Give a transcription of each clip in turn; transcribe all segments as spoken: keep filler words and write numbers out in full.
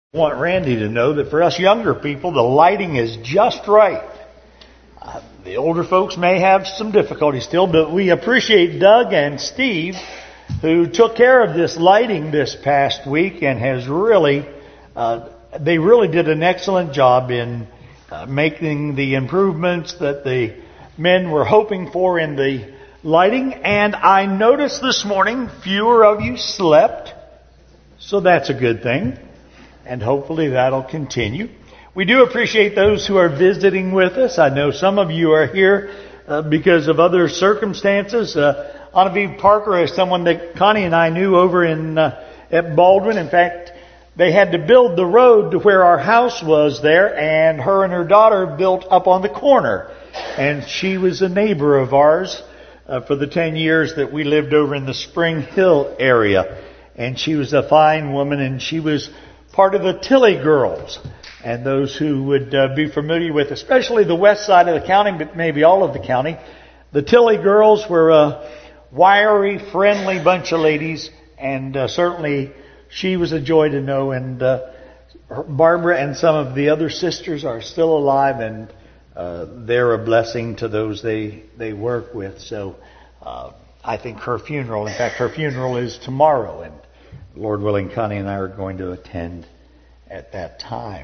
I want Randy to know that for us younger people, the lighting is just right. Uh, the older folks may have some difficulty still, but we appreciate Doug and Steve who took care of this lighting this past week and has really, uh, they really did an excellent job in uh, making the improvements that the men were hoping for in the lighting. And I noticed this morning fewer of you slept, so that's a good thing. And hopefully that'll continue. We do appreciate those who are visiting with us. I know some of you are here uh, because of other circumstances. Uh, Genevieve Parker is someone that Connie and I knew over in uh, at Baldwin. In fact, they had to build the road to where our house was there, and her and her daughter built up on the corner. And she was a neighbor of ours uh, for the ten years that we lived over in the Spring Hill area. And she was a fine woman, and she was part of the Tilley Girls. And those who would uh, be familiar with, especially the west side of the county, but maybe all of the county, the Tilley Girls were a wiry, friendly bunch of ladies, and uh, certainly she was a joy to know. And uh, Barbara and some of the other sisters are still alive, and uh, they're a blessing to those they, they work with. So uh, I think her funeral, in fact, her funeral is tomorrow, and Lord willing, Connie and I are going to attend at that time.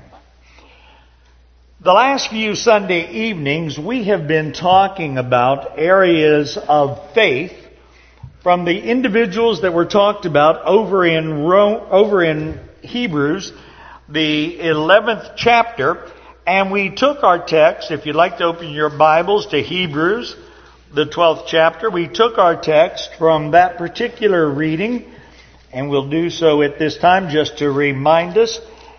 The last few Sunday evenings, we have been talking about areas of faith from the individuals that were talked about over in Rome, over in Hebrews, the eleventh chapter, and we took our text. If you'd like to open your Bibles to Hebrews, the twelfth chapter, we took our text from that particular reading. And we'll do so at this time just to remind us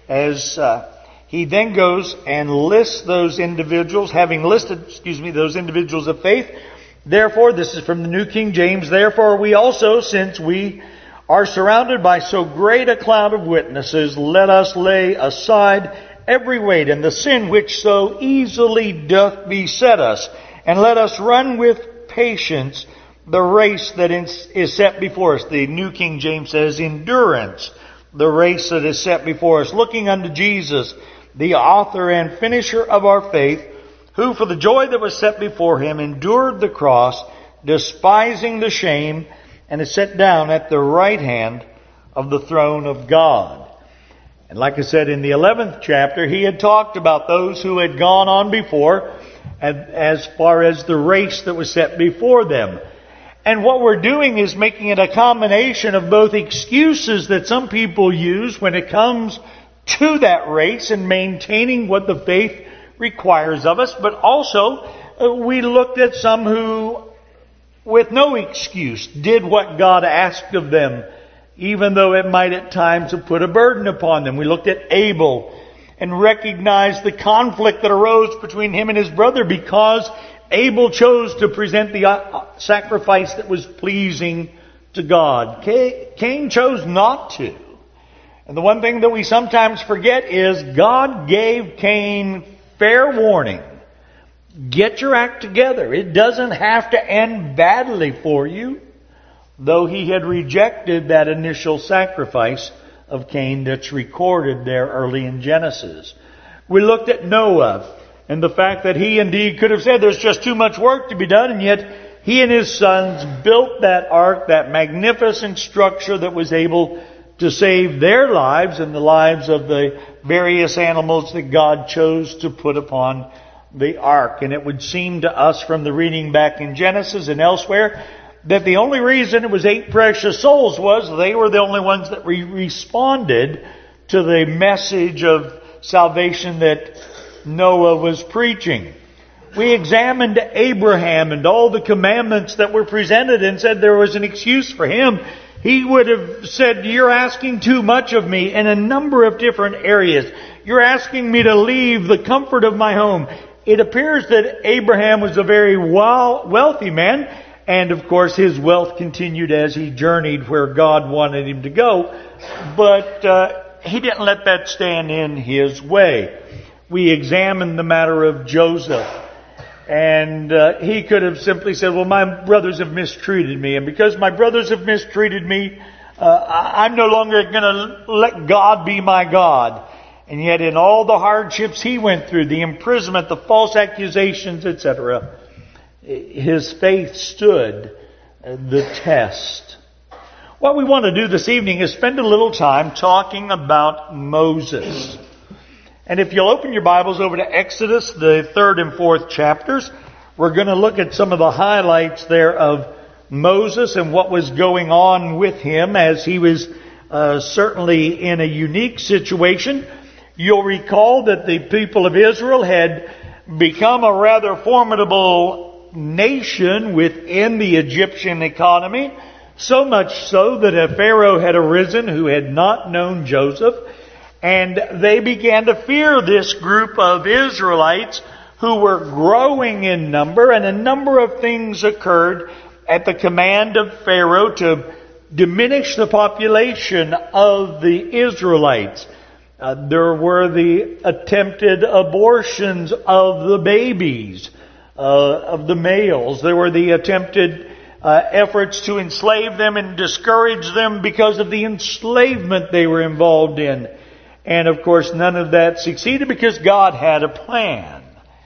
as uh, he then goes and lists those individuals, having listed, excuse me, those individuals of faith. Therefore, this is from the New King James, therefore we also, since we are surrounded by so great a cloud of witnesses, let us lay aside every weight and the sin which so easily doth beset us, and let us run with patience the race that is set before us. The New King James says endurance. The race that is set before us. Looking unto Jesus, the author and finisher of our faith, who for the joy that was set before him endured the cross, despising the shame, and is set down at the right hand of the throne of God. And like I said, in the eleventh chapter, he had talked about those who had gone on before, as far as the race that was set before them. And what we're doing is making it a combination of both excuses that some people use when it comes to that race and maintaining what the faith requires of us, but also uh, we looked at some who, with no excuse, did what God asked of them, even though it might at times have put a burden upon them. We looked at Abel and recognized the conflict that arose between him and his brother because Abel chose to present the sacrifice that was pleasing to God. Cain chose not to. And the one thing that we sometimes forget is God gave Cain fair warning. Get your act together. It doesn't have to end badly for you, though he had rejected that initial sacrifice of Cain that's recorded there early in Genesis. We looked at Noah and the fact that he indeed could have said there's just too much work to be done, and yet he and his sons built that ark, that magnificent structure that was able to save their lives and the lives of the various animals that God chose to put upon the ark. And it would seem to us from the reading back in Genesis and elsewhere that the only reason it was eight precious souls was they were the only ones that re- responded to the message of salvation that Noah was preaching. We examined Abraham and all the commandments that were presented and said there was an excuse for him. He would have said, you're asking too much of me in a number of different areas. You're asking me to leave the comfort of my home. It appears that Abraham was a very wealthy man, and of course his wealth continued as he journeyed where God wanted him to go, but uh, he didn't let that stand in his way. We examined the matter of Joseph, and uh, he could have simply said, well, my brothers have mistreated me, and because my brothers have mistreated me, Uh, I'm no longer going to let God be my God. And yet in all the hardships he went through, the imprisonment, the false accusations, et cetera, his faith stood the test. What we want to do this evening is spend a little time talking about Moses. And if you'll open your Bibles over to Exodus, the third and fourth chapters, we're going to look at some of the highlights there of Moses and what was going on with him as he was uh, certainly in a unique situation. You'll recall that the people of Israel had become a rather formidable nation within the Egyptian economy, so much so that a Pharaoh had arisen who had not known Joseph, and they began to fear this group of Israelites who were growing in number, and a number of things occurred at the command of Pharaoh to diminish the population of the Israelites. Uh, there were the attempted abortions of the babies, uh, of the males. There were the attempted uh, efforts to enslave them and discourage them because of the enslavement they were involved in. And of course, none of that succeeded because God had a plan.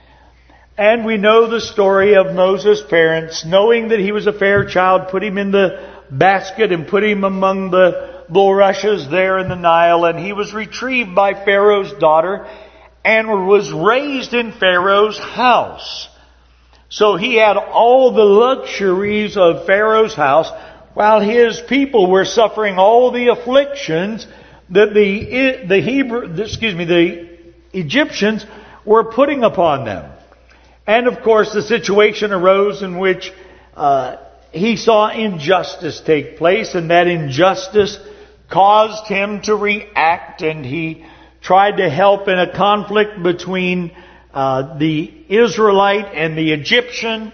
And we know the story of Moses' parents, knowing that he was a fair child, put him in the basket and put him among the bulrushes there in the Nile. And he was retrieved by Pharaoh's daughter and was raised in Pharaoh's house. So he had all the luxuries of Pharaoh's house while his people were suffering all the afflictions that the the Hebrew, excuse me, the Egyptians were putting upon them. And of course, the situation arose in which uh, he saw injustice take place, and that injustice caused him to react, and he tried to help in a conflict between uh, the Israelite and the Egyptian,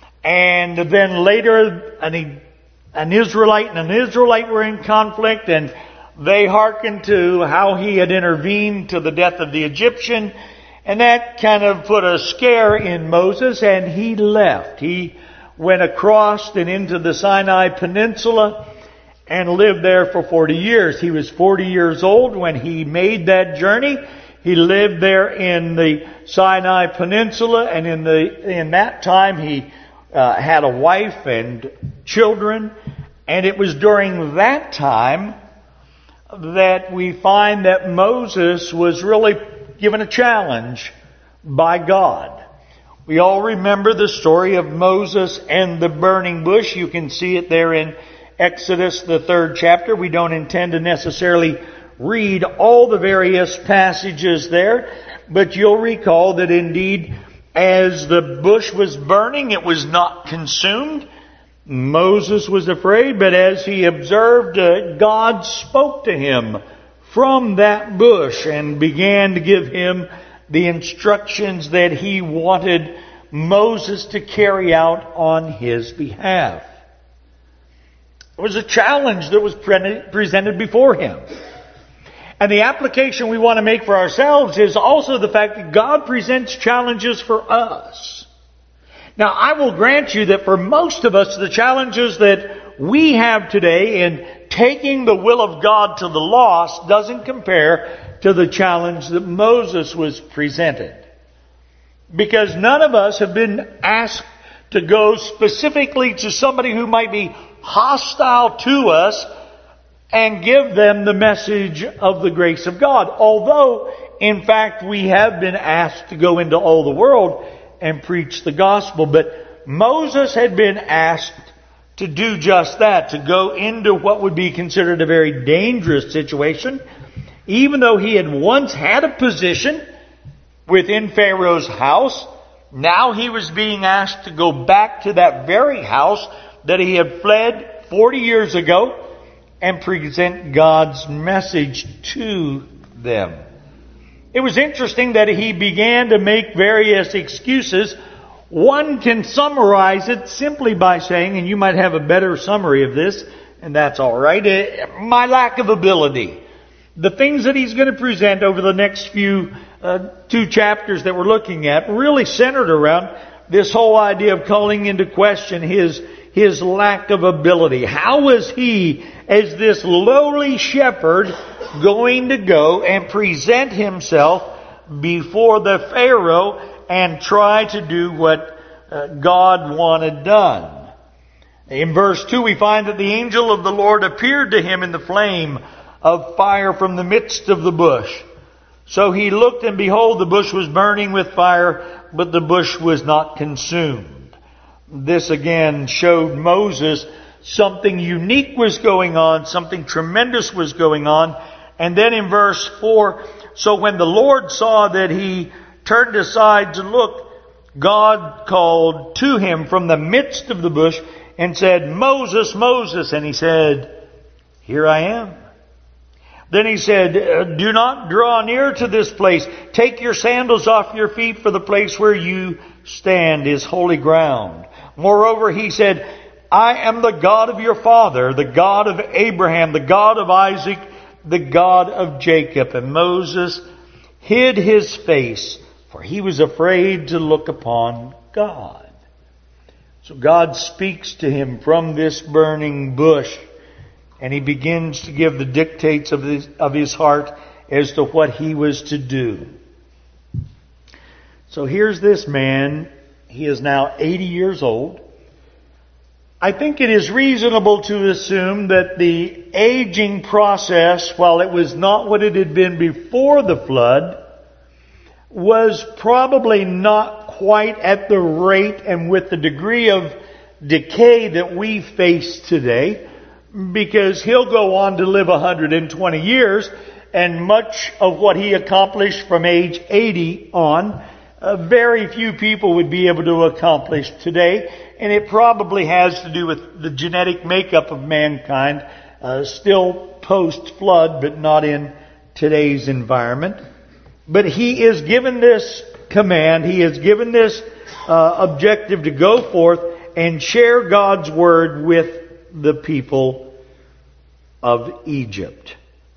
and then later an, an Israelite and an Israelite were in conflict, and they hearkened to how he had intervened to the death of the Egyptian. And that kind of put a scare in Moses, and he left. He went across and into the Sinai Peninsula and lived there for forty years. He was forty years old when he made that journey. He lived there in the Sinai Peninsula, and in the in that time he uh, had a wife and children. And it was during that time that we find that Moses was really given a challenge by God. We all remember the story of Moses and the burning bush. You can see it there in Exodus, the third chapter. We don't intend to necessarily read all the various passages there, but you'll recall that indeed, as the bush was burning, it was not consumed. Moses was afraid, but as he observed, uh, God spoke to him from that bush and began to give him the instructions that he wanted Moses to carry out on his behalf. It was a challenge that was pre- presented before him. And the application we want to make for ourselves is also the fact that God presents challenges for us. Now, I will grant you that for most of us, the challenges that we have today in taking the will of God to the lost doesn't compare to the challenge that Moses was presented. Because none of us have been asked to go specifically to somebody who might be hostile to us and give them the message of the grace of God. Although, in fact, we have been asked to go into all the world and preach the gospel. But Moses had been asked to do just that, to go into what would be considered a very dangerous situation, even though he had once had a position within Pharaoh's house. Now he was being asked to go back to that very house that he had fled forty years ago and present God's message to them. It was interesting that he began to make various excuses. One can summarize it simply by saying, and you might have a better summary of this, and that's all right, my lack of ability. The things that he's going to present over the next few uh, two chapters that we're looking at really centered around this whole idea of calling into question his his lack of ability. How was he, as this lowly shepherd, going to go and present himself before the Pharaoh and try to do what uh, God wanted done? In verse two we find that the angel of the Lord appeared to him in the flame of fire from the midst of the bush. So he looked, and behold, the bush was burning with fire, but the bush was not consumed. This again showed Moses something unique was going on, something tremendous was going on. And then in verse four, so when the Lord saw that he turned aside to look, God called to him from the midst of the bush and said, Moses, Moses. And he said, here I am. Then he said, do not draw near to this place. Take your sandals off your feet, for the place where you stand is holy ground. Moreover, he said, I am the God of your father, the God of Abraham, the God of Isaac, the God of Jacob. And Moses hid his face, for he was afraid to look upon God. So God speaks to him from this burning bush, and he begins to give the dictates of his, of his heart as to what he was to do. So here's this man. He is now eighty years old. I think it is reasonable to assume that the aging process, while it was not what it had been before the flood, was probably not quite at the rate and with the degree of decay that we face today, because he'll go on to live one hundred twenty years, and much of what he accomplished from age eighty on, uh, very few people would be able to accomplish today. And it probably has to do with the genetic makeup of mankind, uh, still post-flood, but not in today's environment. But he is given this command, he is given this uh, objective to go forth and share God's word with the people of Egypt.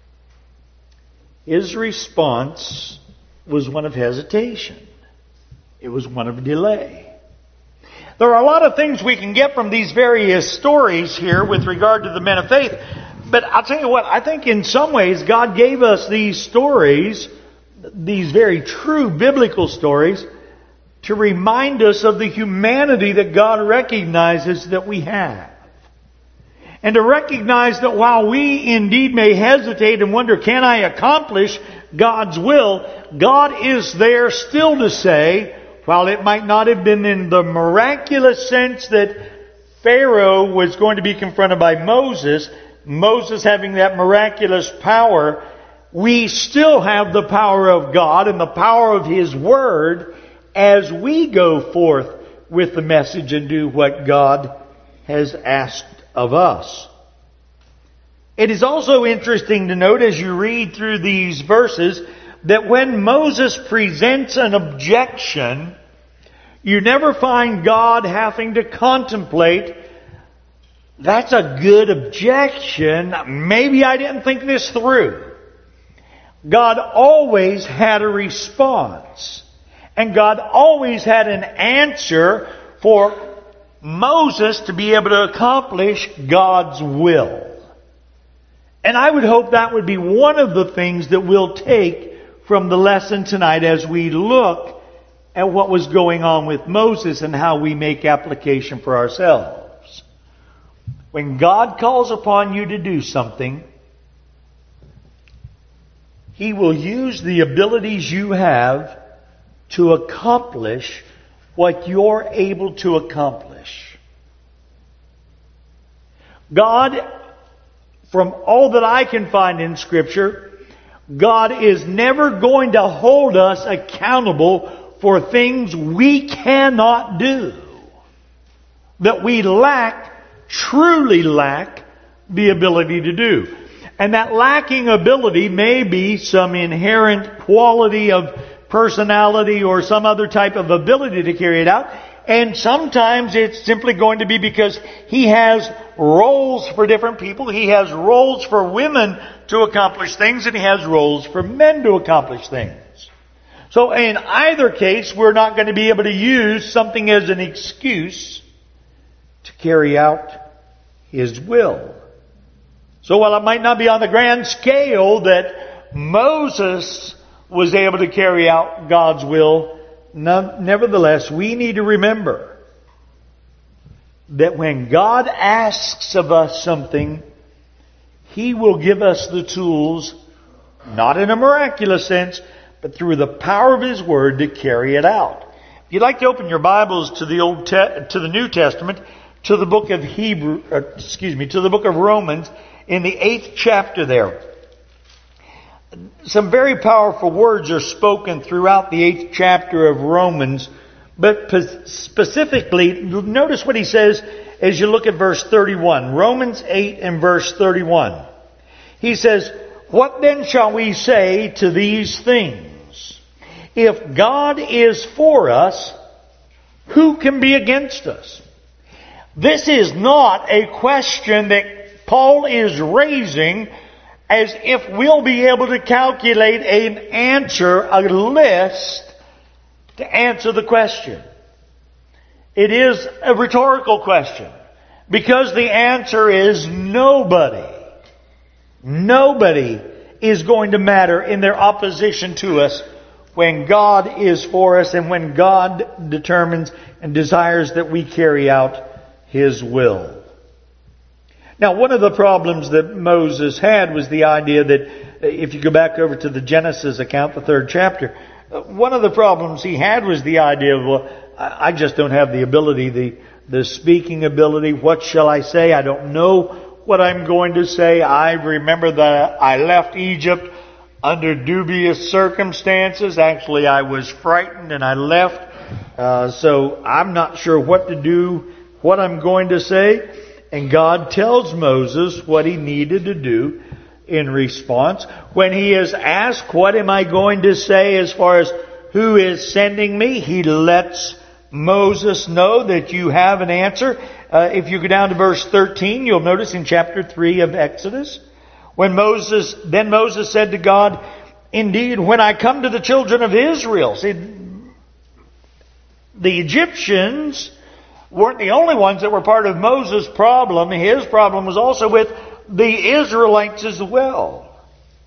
His response was one of hesitation. It was one of delay. There are a lot of things we can get from these various stories here with regard to the men of faith. But I'll tell you what, I think in some ways God gave us these stories, these very true biblical stories, to remind us of the humanity that God recognizes that we have. And to recognize that while we indeed may hesitate and wonder, can I accomplish God's will? God is there still to say, while it might not have been in the miraculous sense that Pharaoh was going to be confronted by Moses, Moses having that miraculous power, we still have the power of God and the power of His Word as we go forth with the message and do what God has asked of us. It is also interesting to note as you read through these verses that when Moses presents an objection, you never find God having to contemplate, that's a good objection, maybe I didn't think this through. God always had a response. And God always had an answer for Moses to be able to accomplish God's will. And I would hope that would be one of the things that we'll take from the lesson tonight as we look at what was going on with Moses and how we make application for ourselves. When God calls upon you to do something, He will use the abilities you have to accomplish what you're able to accomplish. God, from all that I can find in Scripture, God is never going to hold us accountable for things we cannot do, that we lack, truly lack, the ability to do. And that lacking ability may be some inherent quality of personality or some other type of ability to carry it out. And sometimes it's simply going to be because He has roles for different people. He has roles for women to accomplish things, and He has roles for men to accomplish things. So in either case, we're not going to be able to use something as an excuse to carry out His will. So while it might not be on the grand scale that Moses was able to carry out God's will, nevertheless, we need to remember that when God asks of us something, He will give us the tools, not in a miraculous sense, but through the power of His Word to carry it out. If you'd like to open your Bibles to the Old Te- to the New Testament, to the book of Hebrew, uh, excuse me, to the book of Romans, in the eighth chapter there. Some very powerful words are spoken throughout the eighth chapter of Romans, but specifically, notice what he says as you look at verse thirty-one. Romans eight and verse thirty-one. He says, "What then shall we say to these things? If God is for us, who can be against us?" This is not a question that Paul is raising as if we'll be able to calculate an answer, a list, to answer the question. It is a rhetorical question, because the answer is nobody. Nobody is going to matter in their opposition to us when God is for us and when God determines and desires that we carry out His will. Now, one of the problems that Moses had was the idea that, if you go back over to the Genesis account, the third chapter, one of the problems he had was the idea of, well, I just don't have the ability, the, the speaking ability. What shall I say? I don't know what I'm going to say. I remember that I left Egypt under dubious circumstances. Actually, I was frightened and I left. Uh, so I'm not sure what to do, what I'm going to say. And God tells Moses what he needed to do in response. When he is asked, what am I going to say as far as who is sending me? He lets Moses know that you have an answer. Uh, if you go down to verse thirteen, you'll notice in chapter three of Exodus, when Moses, then Moses said to God, "Indeed, when I come to the children of Israel," see, the Egyptians weren't the only ones that were part of Moses' problem. His problem was also with the Israelites as well.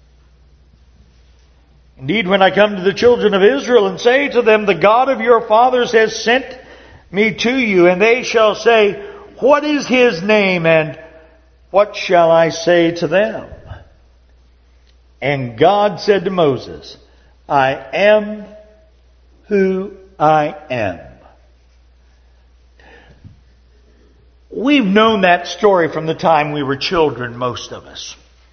"Indeed, when I come to the children of Israel and say to them, the God of your fathers has sent me to you, and they shall say, what is His name, and what shall I say to them? And God said to Moses, I am who I am." We've known that story from the time we were children, most of us.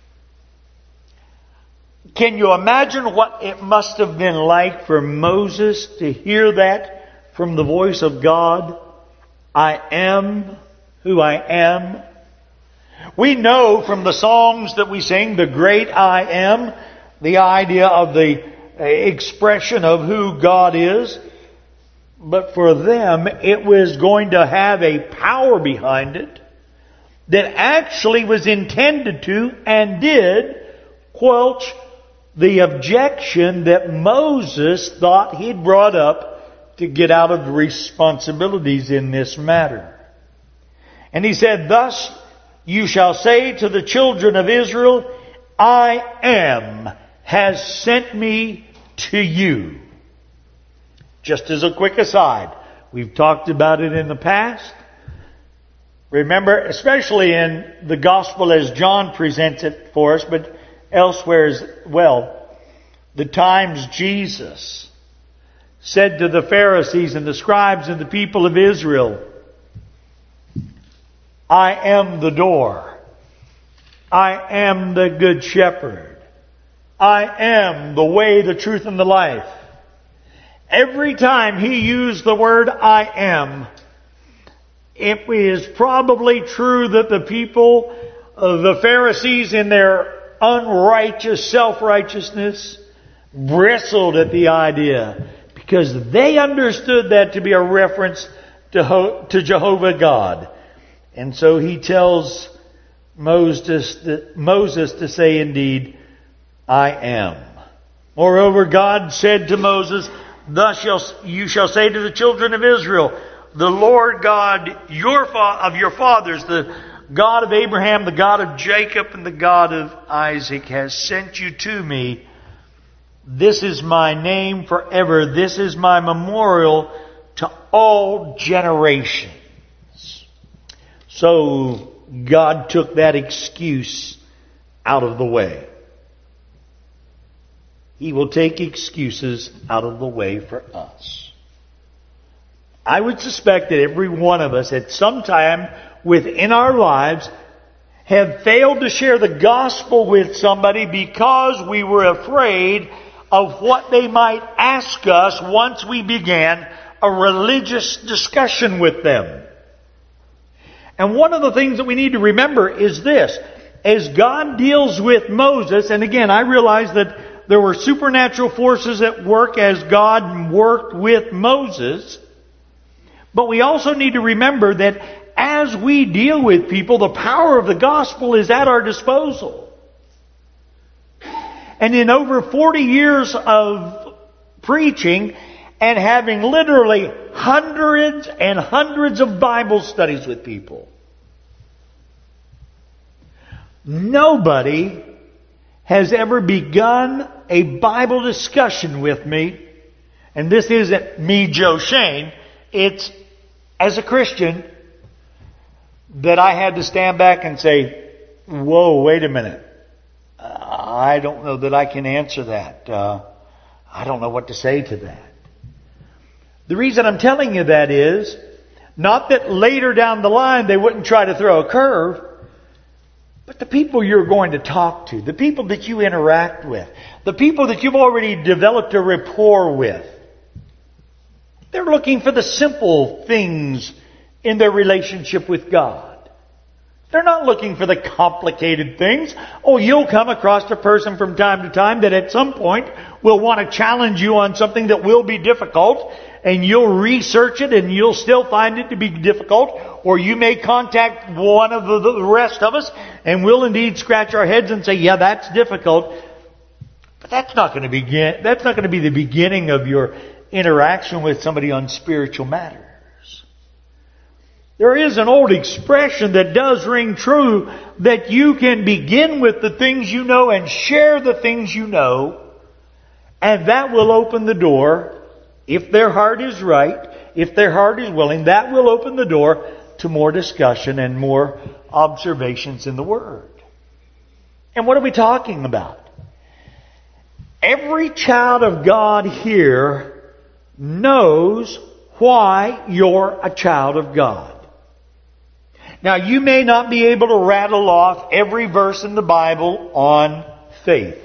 Can you imagine what it must have been like for Moses to hear that from the voice of God? I am who I am. We know from the songs that we sing, the great I am, the idea of the expression of who God is. But for them, it was going to have a power behind it that actually was intended to and did quench the objection that Moses thought he'd brought up to get out of the responsibilities in this matter. And he said, "Thus you shall say to the children of Israel, I am has sent me to you." Just as a quick aside, we've talked about it in the past. Remember, especially in the gospel as John presents it for us, but elsewhere as well, the times Jesus said to the Pharisees and the scribes and the people of Israel, "I am the door. I am the good shepherd. I am the way, the truth, and the life." Every time he used the word I am, it is probably true that the people, uh, the Pharisees in their unrighteous self-righteousness, bristled at the idea, because they understood that to be a reference to, Ho- to Jehovah God. And so he tells Moses, Moses to say, indeed, I am. Moreover, God said to Moses, "Thus shall, you shall say to the children of Israel, the Lord God your fa- of your fathers, the God of Abraham, the God of Jacob, and the God of Isaac has sent you to me. This is my name forever. This is my memorial to all generations. So God took that excuse out of the way. He will take excuses out of the way for us. I would suspect that every one of us at some time within our lives have failed to share the gospel with somebody because we were afraid of what they might ask us once we began a religious discussion with them. And one of the things that we need to remember is this. As God deals with Moses, and again, I realize that there were supernatural forces at work as God worked with Moses, but we also need to remember that as we deal with people, the power of the gospel is at our disposal. And in over forty years of preaching and having literally hundreds and hundreds of Bible studies with people, nobody has ever begun a Bible discussion with me, and this isn't me, Joe Shane, it's as a Christian that I had to stand back and say, whoa, wait a minute. Uh, I don't know that I can answer that. Uh, I don't know what to say to that. The reason I'm telling you that is, not that later down the line they wouldn't try to throw a curve, but the people you're going to talk to, the people that you interact with, the people that you've already developed a rapport with, they're looking for the simple things in their relationship with God. They're not looking for the complicated things. Oh, you'll come across a person from time to time that at some point will want to challenge you on something that will be difficult, and you'll research it and you'll still find it to be difficult, or you may contact one of the, the rest of us and we'll indeed scratch our heads and say, yeah, that's difficult. But that's not going to begin, that's not going to be the beginning of your interaction with somebody on spiritual matters. There is an old expression that does ring true, that you can begin with the things you know and share the things you know, and that will open the door, if their heart is right, if their heart is willing, that will open the door to more discussion and more observations in the Word. And what are we talking about? Every child of God here knows why you're a child of God. Now, you may not be able to rattle off every verse in the Bible on faith,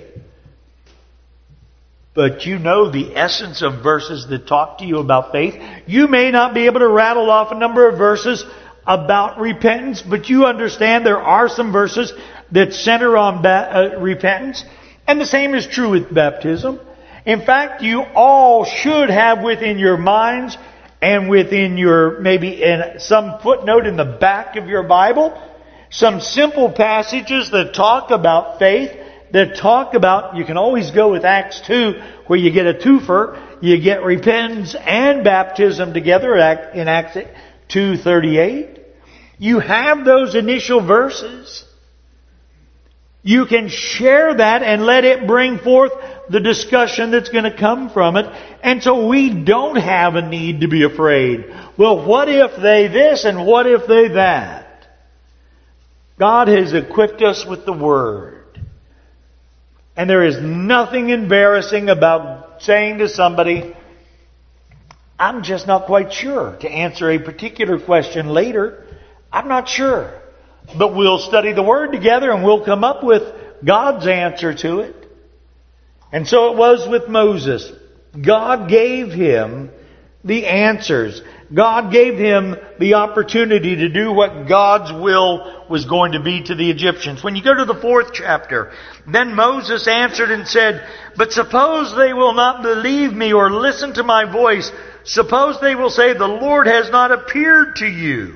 but you know the essence of verses that talk to you about faith. You may not be able to rattle off a number of verses about repentance, but you understand there are some verses that center on ba- uh, repentance. And the same is true with baptism. In fact, you all should have within your minds and within your, maybe in some footnote in the back of your Bible, some simple passages that talk about faith, that talk about, you can always go with Acts two, where you get a twofer, you get repentance and baptism together in Acts two thirty-eight. You have those initial verses. You can share that and let it bring forth the discussion that's going to come from it. And so we don't have a need to be afraid. Well, what if they this and what if they that? God has equipped us with the Word. And there is nothing embarrassing about saying to somebody, I'm just not quite sure, to answer a particular question later. I'm not sure. But we'll study the Word together and we'll come up with God's answer to it. And so it was with Moses. God gave him the answers. God gave him the opportunity to do what God's will was going to be to the Egyptians. When you go to the fourth chapter, then Moses answered and said, but suppose they will not believe me or listen to my voice. Suppose they will say, the Lord has not appeared to you.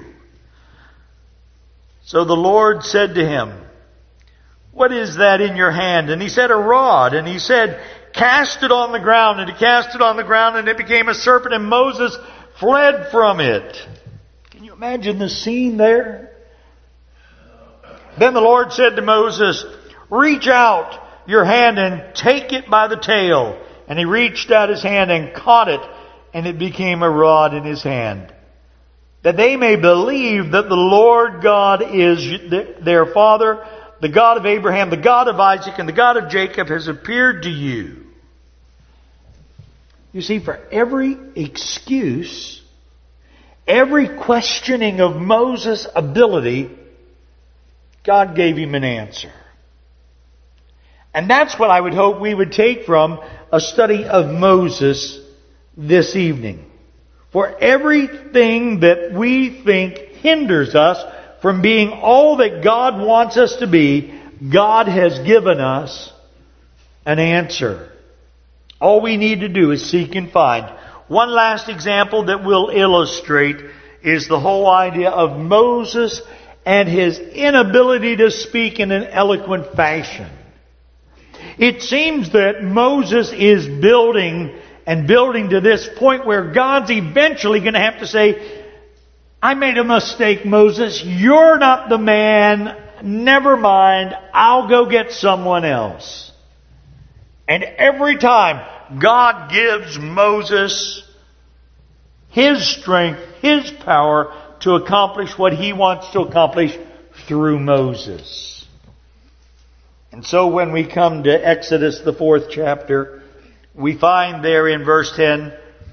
So the Lord said to him, what is that in your hand? And he said, a rod. And he said, cast it on the ground. And he cast it on the ground and it became a serpent. And Moses fled from it. Can you imagine the scene there? Then the Lord said to Moses, reach out your hand and take it by the tail. And he reached out his hand and caught it, and it became a rod in his hand. That they may believe that the Lord God is their Father, the God of Abraham, the God of Isaac, and the God of Jacob has appeared to you. You see, for every excuse, every questioning of Moses' ability, God gave him an answer. And that's what I would hope we would take from a study of Moses this evening. For everything that we think hinders us from being all that God wants us to be, God has given us an answer. All we need to do is seek and find. One last example that will illustrate is the whole idea of Moses and his inability to speak in an eloquent fashion. It seems that Moses is building and building to this point where God's eventually going to have to say, I made a mistake, Moses. You're not the man. Never mind. I'll go get someone else. And every time God gives Moses his strength, his power to accomplish what he wants to accomplish through Moses. And so when we come to Exodus, the fourth chapter, we find there in verse ten,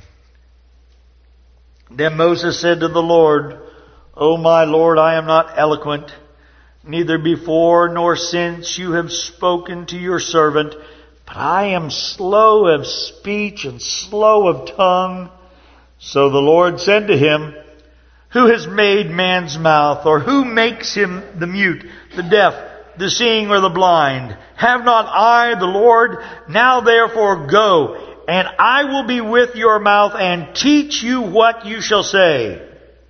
then Moses said to the Lord, O my Lord, I am not eloquent, neither before nor since you have spoken to your servant, but I am slow of speech and slow of tongue. So the Lord said to him, who has made man's mouth, or who makes him the mute, the deaf, the seeing, or the blind? Have not I, the Lord? Now therefore go, and I will be with your mouth and teach you what you shall say.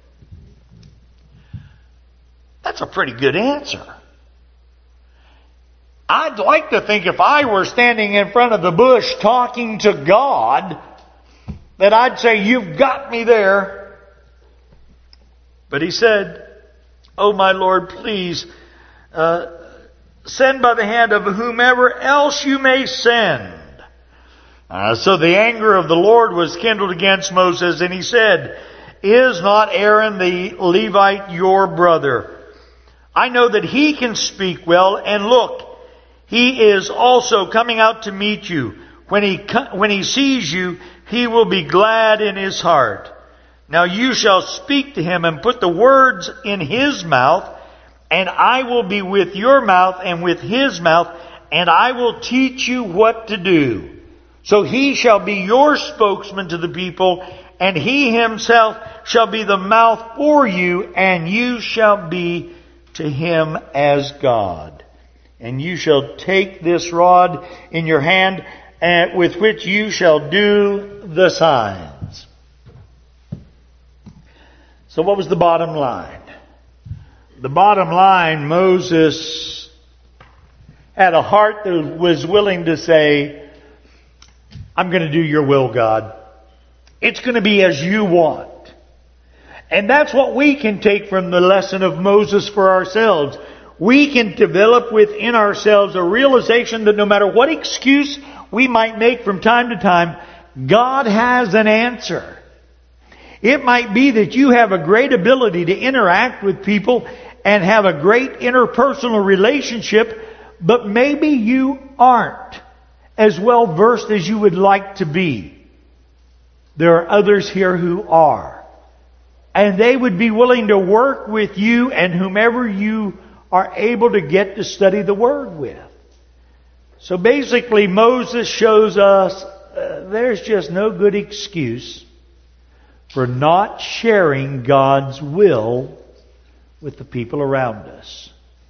That's a pretty good answer. I'd like to think if I were standing in front of the bush talking to God, that I'd say, you've got me there. But he said, oh my Lord, please, uh, send by the hand of whomever else you may send. Uh, so the anger of the Lord was kindled against Moses, and he said, is not Aaron the Levite your brother? I know that he can speak well, and look, he is also coming out to meet you. When he, when he sees you, he will be glad in his heart. Now you shall speak to him and put the words in his mouth, and I will be with your mouth and with his mouth, and I will teach you what to do. So he shall be your spokesman to the people, and he himself shall be the mouth for you, and you shall be to him as God. And you shall take this rod in your hand, and with which you shall do the signs. So what was the bottom line? The bottom line, Moses had a heart that was willing to say, I'm going to do your will, God. It's going to be as you want. And that's what we can take from the lesson of Moses for ourselves. We can develop within ourselves a realization that no matter what excuse we might make from time to time, God has an answer. It might be that you have a great ability to interact with people and have a great interpersonal relationship, but maybe you aren't as well versed as you would like to be. There are others here who are. And they would be willing to work with you and whomever you are able to get to study the Word with. So basically Moses shows us uh, there's just no good excuse for not sharing God's will with the people around us.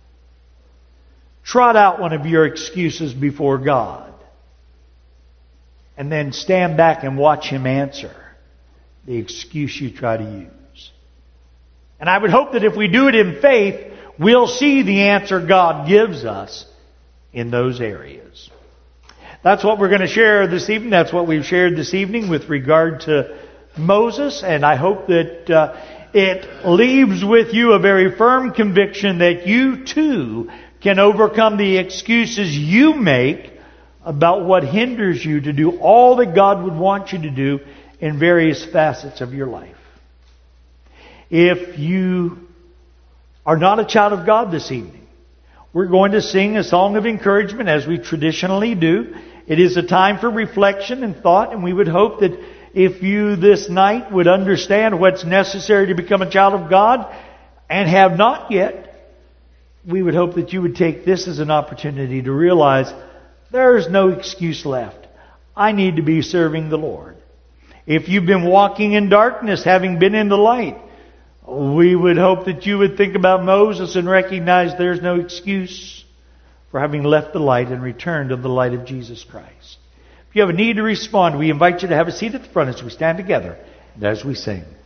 Trot out one of your excuses before God, and then stand back and watch Him answer the excuse you try to use. And I would hope that if we do it in faith, we'll see the answer God gives us in those areas. That's what we're going to share this evening. That's what we've shared this evening with regard to Moses, and I hope that uh, it leaves with you a very firm conviction that you too can overcome the excuses you make about what hinders you to do all that God would want you to do in various facets of your life. If you are not a child of God this evening, we're going to sing a song of encouragement as we traditionally do. It is a time for reflection and thought, and we would hope that if you this night would understand what's necessary to become a child of God and have not yet, we would hope that you would take this as an opportunity to realize there's no excuse left. I need to be serving the Lord. If you've been walking in darkness, having been in the light, we would hope that you would think about Moses and recognize there's no excuse for having left the light and returned to the light of Jesus Christ. If you have a need to respond, we invite you to have a seat at the front as we stand together and as we sing.